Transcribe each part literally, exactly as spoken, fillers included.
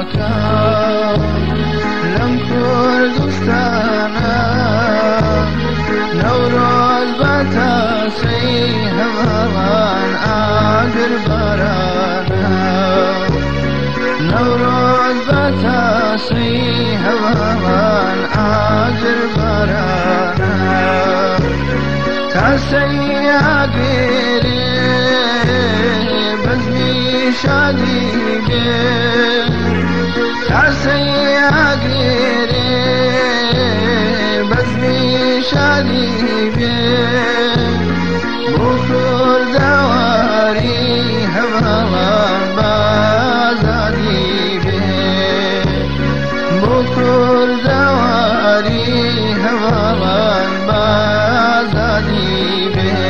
ماکە لەم کوردستانە نەورۆز بە تاسەی هەواڵان ئاگر بارانە نەورۆز بە تاسەی هەواڵان ئاگر بارانە تاسەی ئاگرێ بەزمی شادی بێ تاسەی ئاگرێ بەزمی شادی بێ بۆ کوردەواری هەواڵان بازادی بێ بۆ کوردەواری هەواڵان بازادی بێ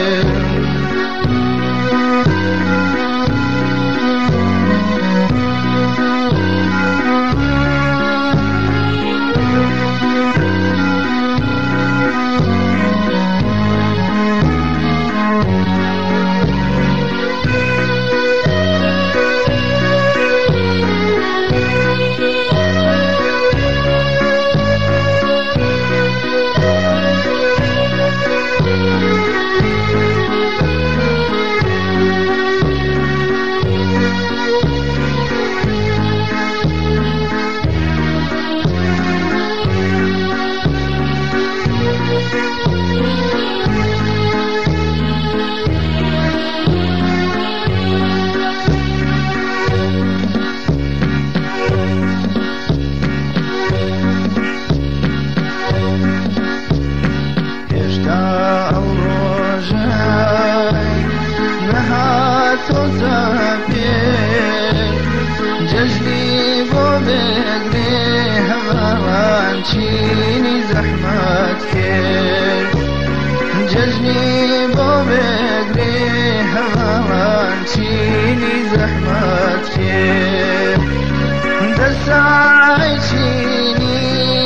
جەژنی بۆ بێگرێ هەواڵان چینی زەحمەت کرد جەژنی بۆ بێگرێ هەواڵان چینی زەحمەت کرد دەسای چینی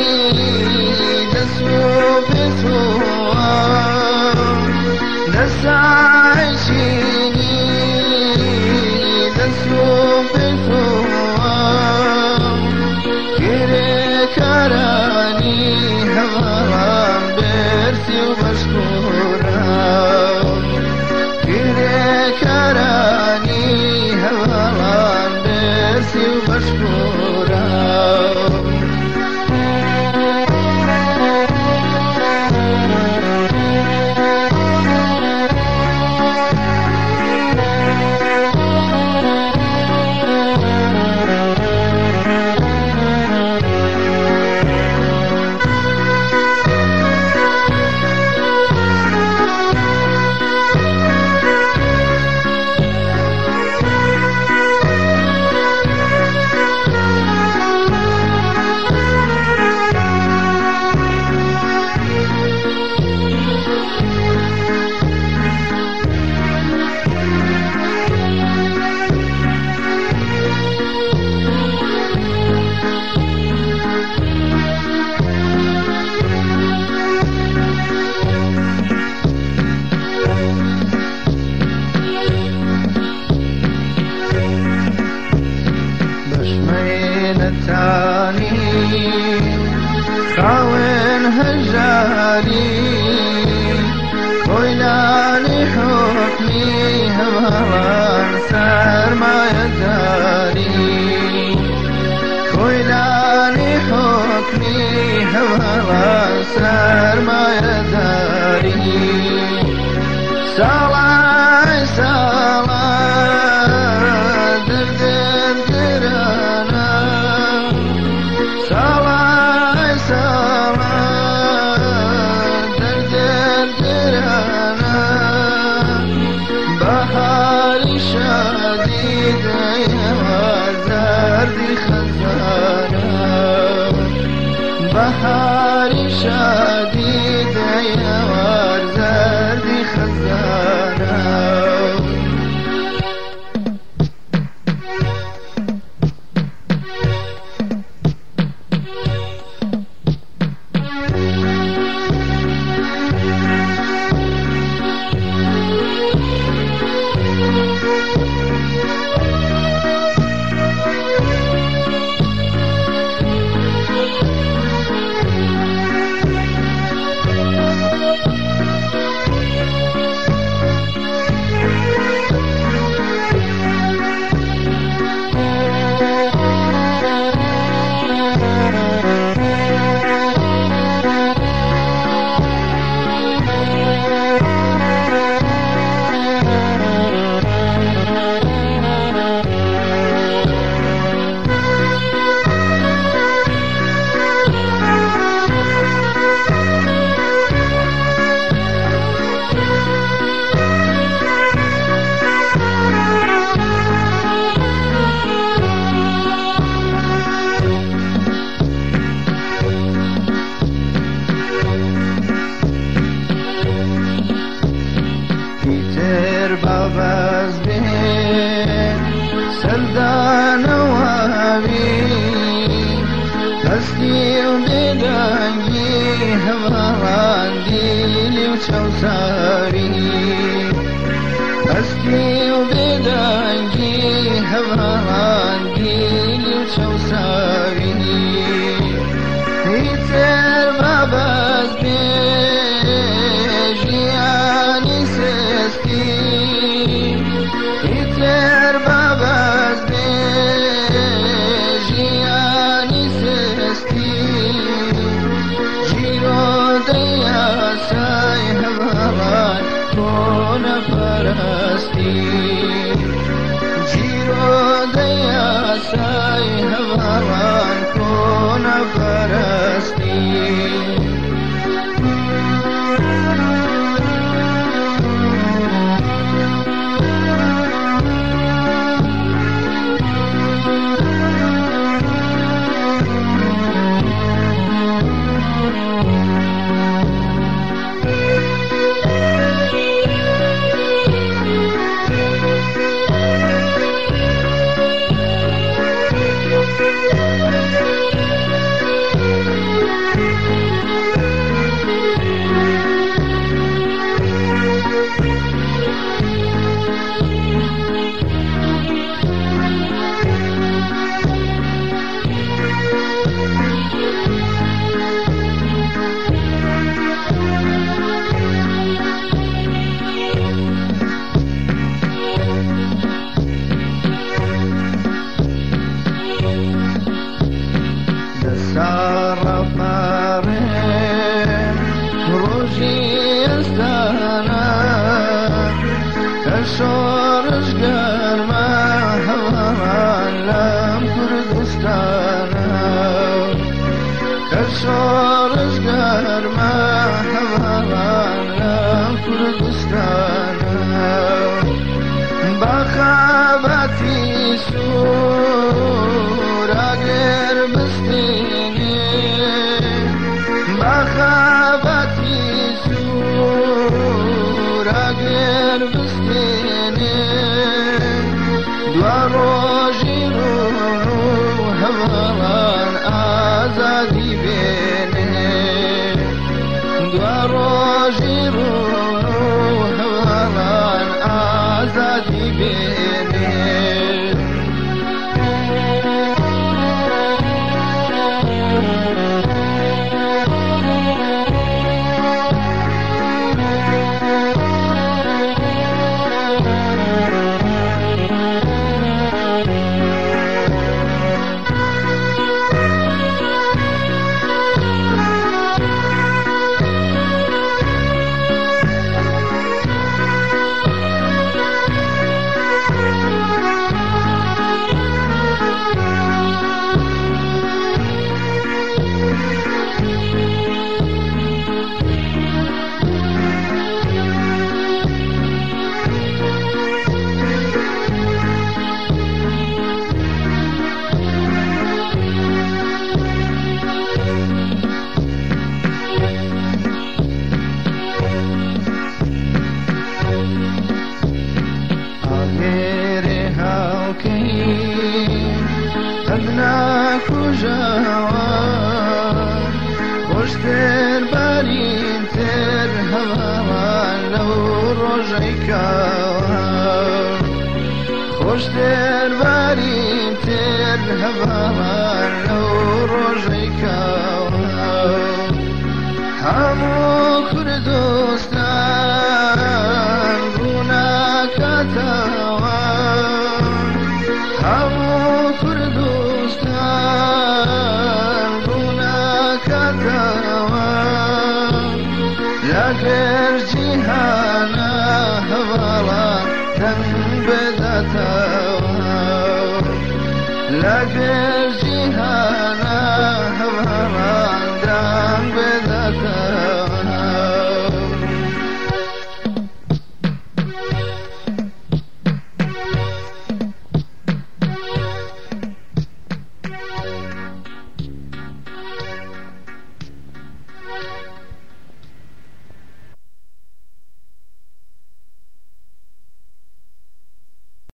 دەسوو بێتووە دەسای چینی دەسوو بێتووە گرێکارانی هەواڵان بێرسی و بەشکوورە گرێکارانی هەواڵان بێرسی و بەشکوورە خاوێن هەژاری کۆیلانی حوکمی هەواڵان سەرمایەداری کۆیلانی حوکمی هەواڵان سەرمایەداری ساڵای ساڵە دردێن گرانە ساڵای ساڵە دردێن گرانە بەهاری شادی دەیەوە زەردی خەزانە بەهاری شادی دەیەوە زەردی خەزانە سردانەوابی هەستی و بێدەنگی هەماڕاندی لی و چەوساری هەستی و بێدەنگی هەماڕاندی لی و چەوساری هیتر بەبەز بێ ژیانی سێستی هیتر بەبەز بێ ژیانی سێستی ژیرۆدەی یاسای هەماڕان کۆنە پەرستی ژیرۆدەی یاسای هەماڕان کۆنە پەرستی شۆڕش گەرمە هەوامان لەم کوردستانە کە شۆڕش گەرمە هەوامان لەم کوردستانە بەخابەتی سوور ئەگەر بستێنێ بەخابەتی سوور ئەگەر بستێنێ دوا ڕۆژی ڕۆژ و هەواڵان ئازادی بێنێ دوا ڕۆژی ڕۆژ و هەواڵان ئازادی بێنێ خوشتر بارین تر هەواڵان لەو ڕۆژەی کاوە خوشتر بارین تر هەواڵان لەو ڕۆژەی کاوە هەموو کوردستان ڕووناکاتەوە هەموو کوردستان ڕووناکاتەوە لەگەر جیهانە هەواڵان دەنگ بداتەوە لەگەر